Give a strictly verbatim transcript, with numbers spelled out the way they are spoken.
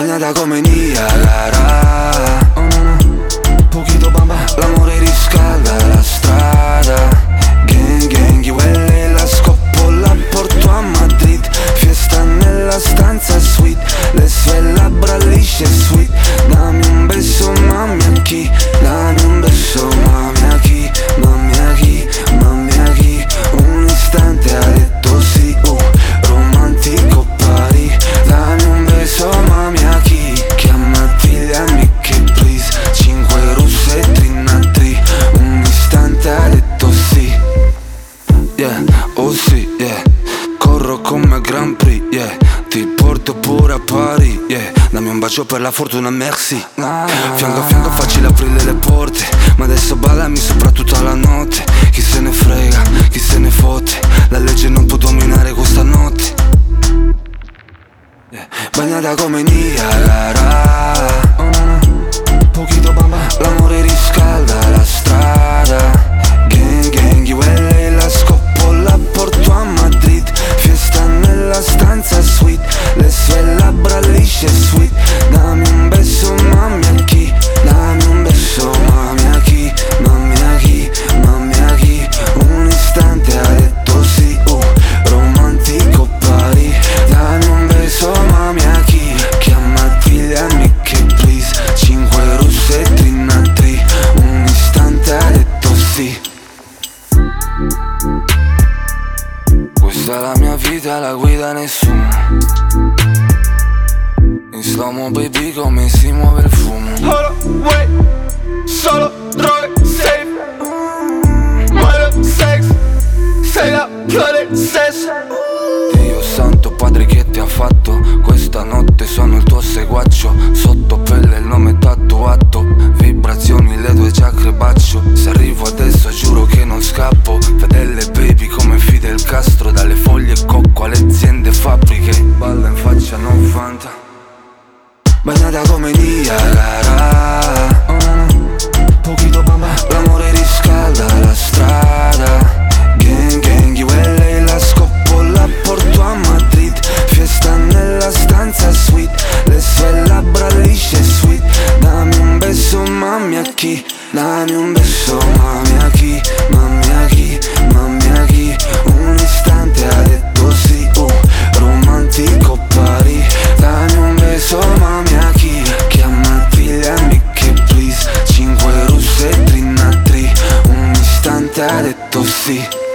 bagnata come Niagara. Oh no no, poquito bamba, l'amore riscalda la strada. Gang gang, io e lei la scoppo, la porto a Madrid. Fiesta nella stanza suite, le sue labbra lisce sweet. Dammi un beso, mamma chi, dammi un beso, mamma chi, mamma chi, mamma chi. Un istante ha detto sì, uh, romantico pari. Dammi un beso, mamma chi, chiamati gli amici please. Cinque russe e trinatri, un istante ha detto sì. Yeah, oh sì, yeah, corro come Grand Prix, yeah, ti porto pure a Paris, yeah. Dammi un bacio per la fortuna, merci. Fianco a fianco facile aprire le porte, ma adesso ballami sopra tutta la notte. Chi se ne frega, chi se ne fotte, la legge non può dominare questa notte, yeah. Bagnata come Niagara. Oh no no, poquito bamba, l'amore riscalda la strada. Gang gang, io e lei la scoppo, la porto a Madrid. Fiesta nella stanza suite, le sue labbra lisce sweet. Dammi un beso, mamma chi, dammi un beso, mamma chi, mamma chi, mamma chi. Un istante ha detto sì, uh, romantico pari. Dammi un beso, mamma chi, chiamati gli amici please. Cinque russe e trinatri, un istante ha detto sì. Questa è la mia vita, la guida nessuno. In slow-mo baby come si muove il fumo. Hold up, wait, solo droghe safe. Muore sex, sei la fiore sesso. Dio santo padre che ti ha fatto, questa notte sono il tuo seguaccio. Sotto pelle il nome tatuato, vibrazioni le due chakre bacio. Se arrivo adesso giuro che non scappo, fedele baby come Fidel Castro. Dalle foglie cocco alle aziende fabbriche, balla in faccia non fanta. Bagnata come Niagara. Oh no no, poquito bamba, l'amore riscalda la strada. Gang gang, io e lei la scoppo, la porto a Madrid. Fiesta nella stanza suite, le sue labbra lisce sweet. Dammi un beso, mamma chi, dammi un beso, mamma chi, mamma chi, mamma chi. Un istante ha detto sì, uh, romantico pari. Dammi un beso, mamma chi, chiamati gli amici please. Cinque russe e trinatri, un istante ha detto sì.